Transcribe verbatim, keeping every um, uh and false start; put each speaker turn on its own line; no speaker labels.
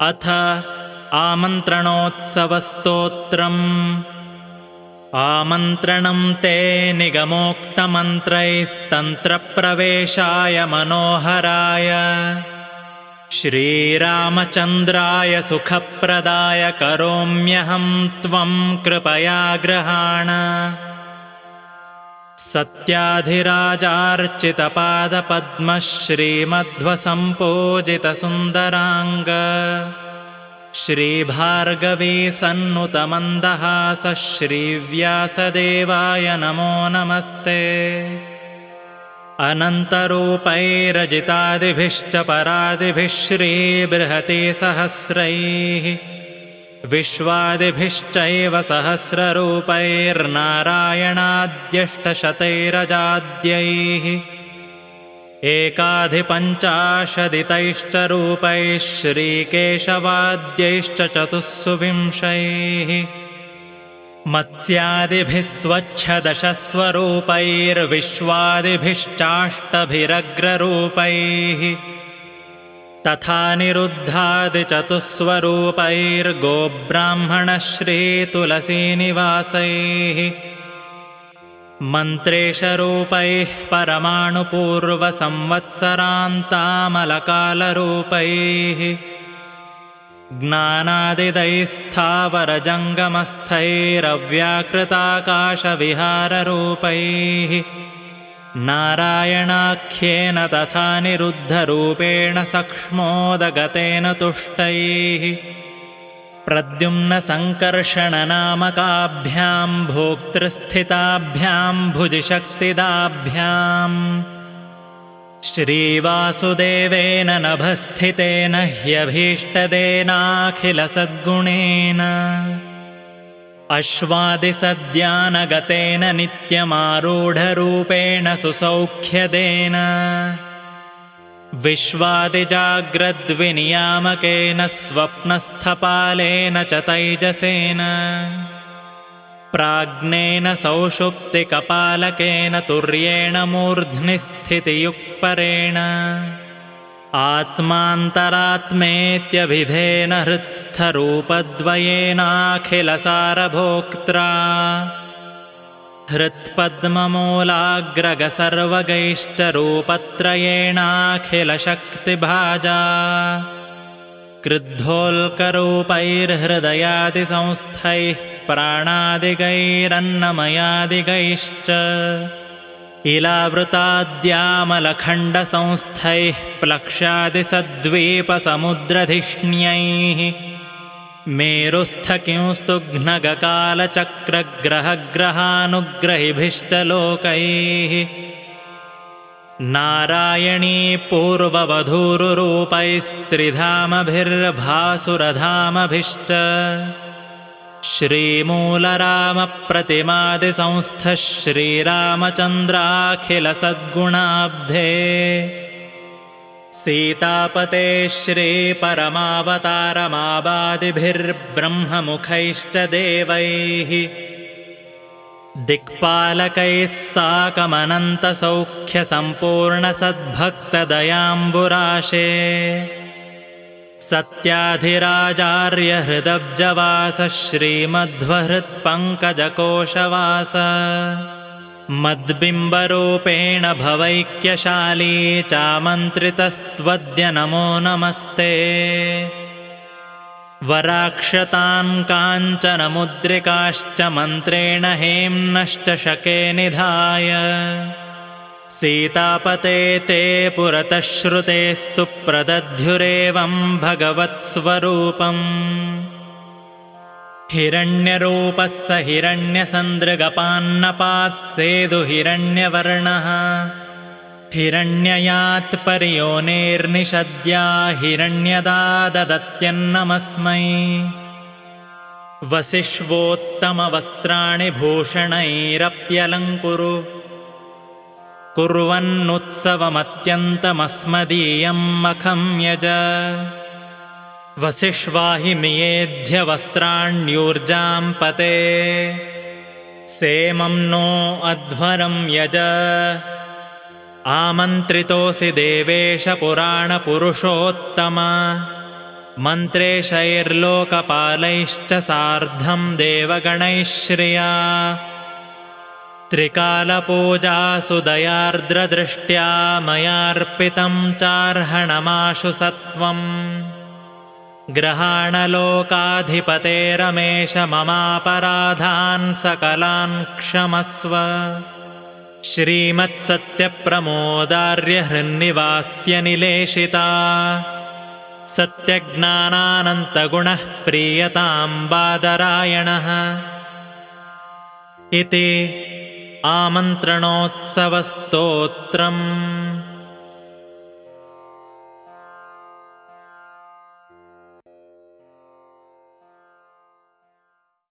अथ आमन्त्रणोत्सवस्तोत्रम्। आमन्त्रणं ते निगमोक्तमन्त्रैस्तन्त्रप्रवेशाय मनोहराय श्रीरामचन्द्राय सुखप्रदाय करोम्यहं त्वं कृपया गृहाण। सत्याधिराजार्चितपादपद्मः श्रीमध्वसम्पूजितसुन्दराङ्ग श्रीभार्गवी सन्नुतमन्दहासः श्रीव्यासदेवाय नमो नमस्ते। अनन्तरूपैरजितादिभिश्च परादिभिः श्रीबृहतीसहस्रैः विश्वादिभिश्चैव सहस्ररूपैर्नारायणाद्यष्टशतैरजाद्यैः एकाधिपञ्चाशदितैश्च रूपैः श्रीकेशवाद्यैश्च चतुस्सुविंशैः मत्स्यादिभिः स्वच्छदशस्वरूपैर्विश्वादिभिश्चाष्टभिरग्ररूपैः तथा निरुद्धादिचतुस्वरूपैर्गोब्राह्मणश्रीतुलसीनिवासैः मन्त्रेशरूपैः परमाणुपूर्वसंवत्सरान्तामलकालरूपैः ज्ञानादिदैस्थावरजङ्गमस्थैरव्याकृताकाशविहाररूपैः नारायणाख्येन तथा निरुद्धरूपेण सक्ष्मोदगतेन तुष्टैः प्रद्युम्नसङ्कर्षणनामकाभ्यां भोक्तृस्थिताभ्यां भुजिशक्तिदाभ्याम् श्रीवासुदेवेन नभस्थितेन ह्यभीष्टदेनाखिलसद्गुणेन अश्वादिसद्यानगतेन नित्यमारूढरूपेण सुसौख्यदेन विश्वादिजाग्रद्विनियामकेन स्वप्नस्थपालेन च तैजसेन प्राज्ञेन सौषुप्तिकपालकेन तुर्येण मूर्ध्नि स्थितियुक्परेण आत्मान्तरात्मेत्यभिधेन हृत्स्थरूपद्वयेनाखिलसारभोक्त्रा हृत्पद्ममूलाग्रगसर्वगैश्च रूपत्रयेणाखिलशक्तिभाजा क्रुद्धोल्करूपैर्हृदयादिसंस्थैः प्राणादिगैरन्नमयादिगैश्च इलावृताद्यामलखण्डसंस्थैः प्लक्ष्यादिसद्वीपसमुद्रधिष्ण्यैः मेरुस्थकिंस्तुघ्नगकालचक्रग्रहग्रहानुग्रहिभिश्च लोकैः नारायणी पूर्ववधूरुरूपैस्त्रिधामभिर्भासुरधामभिश्च श्रीमूलरामप्रतिमादिसंस्थः श्रीरामचन्द्राखिलसद्गुणाब्धे सीतापते श्रीपरमावतारमाबादिभिर्ब्रह्ममुखैश्च देवैः दिक्पालकैः साकमनन्तसौख्यसम्पूर्णसद्भक्तदयाम्बुराशे सत्याधिराजार्यहृदब्जवासः श्रीमध्वहृत्पङ्कजकोशवास मद्बिम्बरूपेण भवैक्यशाली चामन्त्रितस्त्वद्य नमो नमस्ते। वराक्षतान् काञ्चनमुद्रिकाश्च मन्त्रेण हेम्नश्च शके निधाय सीतापते ते पुरतः श्रुतेस्तु प्रदध्युरेवं भगवत्स्वरूपम् हिरण्यरूपः स हिरण्यसन्दृगपान्नपाः सेदुहिरण्यवर्णः हिरण्ययात् पर्योनेर्निषद्या हिरण्यदा ददत्यन्नमस्मै वसिष्वोत्तमवस्त्राणि भूषणैरप्यलङ्कुरु कुर्वन्नुत्सवमत्यन्तमस्मदीयं मखं यज वसिष्वाहि मियेध्यवस्त्राण्यूर्जां पते सेमं नो अध्वरं यज आमन्त्रितोऽसि देवेश पुराणपुरुषोत्तम मन्त्रेशैर्लोकपालैश्च सार्धं देवगणैः श्रिया त्रिकालपूजासु दयार्द्रदृष्ट्या मयार्पितं चार्हणमाशु सत्वम् ग्रहाणलोकाधिपतेरमेष ममापराधान् सकलान् क्षमस्व श्रीमत्सत्यप्रमोदार्यहृन्निवास्यनिलेशिता सत्यज्ञानानन्तगुणः प्रीयतां बादरायणः इति आमन्त्रणोत्सवस्तोत्रम्।